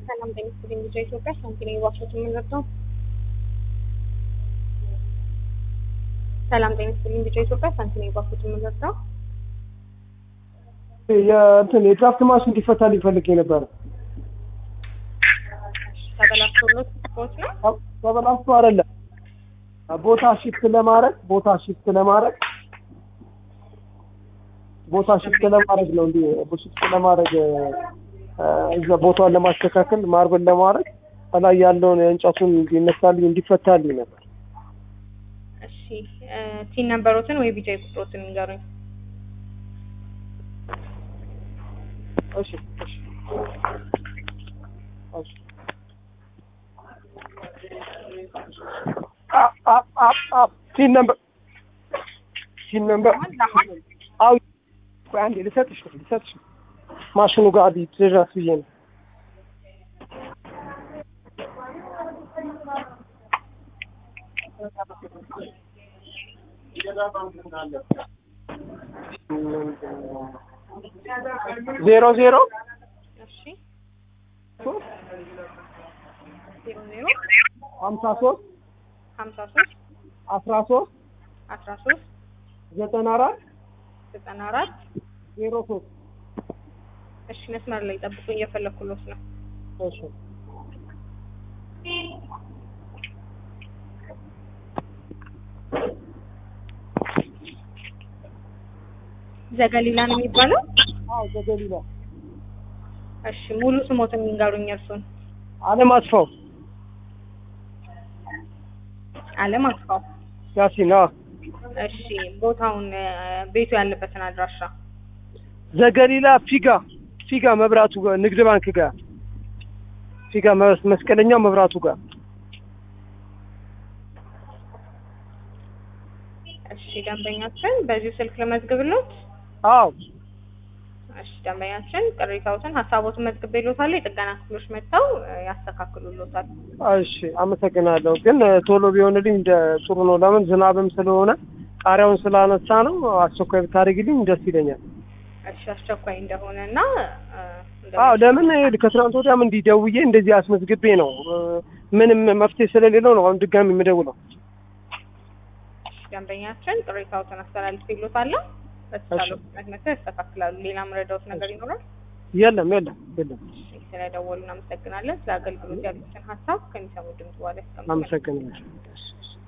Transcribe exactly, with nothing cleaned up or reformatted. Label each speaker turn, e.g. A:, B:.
A: ሰላም ጤና ይስጥልኝ። ልጅ ኢትዮጵያ ሳንቲኔ ዋሽት የምንረዳው ሰላም ጤና ይስጥልኝ። ልጅ ኢትዮጵያ ሳንቲኔ ዋሽት የምንረዳው
B: የእንትን የድራፍት ማሽን እንዲፈታ ሊፈልግ ነበር።
A: ተበላሽቶሎት ቦት ነው
B: ተበላሽቶ አይደለም ቦታ ሽፍት ለማድረግ ቦታ ሽፍት ለማድረግ ቦታ ሽፍት ለማድረግ ነው እንዴ ሽፍት ለማድረግ እዛ ቦታውን ለማስተካከል ማርበል ለማድረግ አላ ያለውን እንጨቱን እንዲነሳልኝ እንዲፈታልኝ ነበር።
A: እሺ ቲን ነምበሮትን ወይ ቢጃይ ቁጥሮትን ንገሩኝ።
B: እሺ እሺ እሺ አ አ አ አ ቲን ነምበር ቲን ነምበር አው ቆይ አንዴ ልሰጥሽ ልሰጥሽ ማሽኑ ጋር ዲ ትራስ ብዬ ነው። ዜሮ ዜሮ
A: እሺ ዜሮ ዜሮ
B: ሀምሳ ሶስት
A: ሀምሳ ሶስት
B: አስራ ሶስት
A: አስራ ሶስት
B: ዘጠና አራት
A: ዘጠና አራት
B: ዜሮ ሶስት
A: እሺ መስመር ላይ ጠብቁ እየፈለኩሎት ነው።
B: እሺ
A: ዘገሊላ ነው የሚባለው?
B: አዎ ዘገሊላ።
A: እሺ ሙሉ ስሞትን ንገሩኝ እርሱን።
B: አለም አጥፋው
A: አለም አጥፋው
B: ያሲና።
A: እሺ ቦታውን ቤቱ ያለበትን አድራሻ
B: ዘገሊላ ፊጋ ፊጋ መብራቱ ጋር ንግድ ባንክ ጋር ፊጋ መስቀለኛው መብራቱ ጋር።
A: እሺ ደንበኛችን በዚህ ስልክ ለመዝግብሎት?
B: አዎ
A: እሺ ደንበኛችን ቅሬታዎትን ሀሳቦትን መዝግቤሎታል። የጥገና ክፍሎች መጥተው ያስተካክሉሎታል።
B: እሺ አመሰግናለሁ። ግን ቶሎ ቢሆንልኝ እንደ ጥሩ ነው። ለምን ዝናብም ስለሆነ ጣሪያውን ስላነሳ ነው። አስቸኳይ ብታደርግልኝ ደስ ይለኛል።
A: እሺ አስቸኳይ እንደሆነና
B: አዎ ለምን ከትናንት ወዲያም እንዲደውዬ እንደዚህ አስመዝግቤ ነው ምንም መፍትሄ ስለሌለው ነው አሁን ድጋሚ የምደውለው።
A: ደንበኛችን ቅሬታዎትን አስተላልፌሎታል። በተቻለው መሰረት ያስተካክላሉ። ሌላ መረዳት ነገር ይኖራል?
B: የለም የለም የለም።
A: ስለደወሉን አመሰግናለን። ስለ አገልግሎት ያሉትን ሀሳብ ከሚሰሙ ድምጽ በኋላ ያስቀምጣሉ።
B: አመሰግናለሁ።